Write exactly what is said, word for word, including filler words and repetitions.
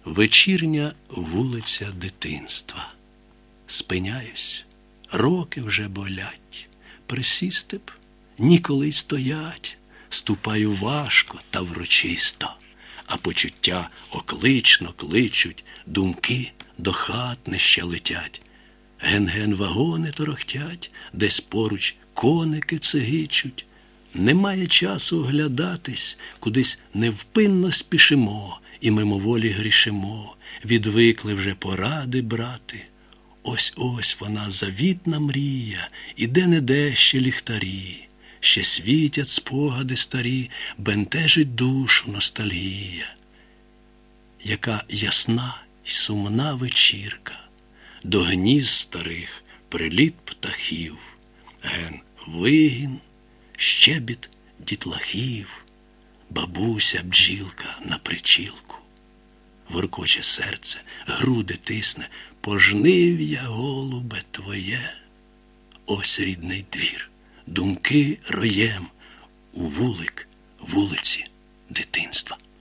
Вечірня вулиця дитинства. Спиняюсь, роки вже болять, присісти б, ніколи й стоять. Ступаю важко та врочисто, а почуття оклично кличуть, думки до хат неща летять. Ген-ген вагони торохтять, десь поруч коники цигичуть. Немає часу оглядатись, кудись невпинно спішимо і мимоволі грішимо, відвикли вже поради брати. Ось-ось вона завітна мрія, і де-не-де ще ліхтарі, ще світять спогади старі, бентежить душу ностальгія. Яка ясна й сумна вечірка, до гнізд старих приліт птахів, ген вигін, щебіт дітлахів, бабуся бджілка на причілку. Воркоче серце, груди тисне, пожнив я, голубе, твоє. Ось рідний двір, думки роєм у вулик, вулиці дитинства.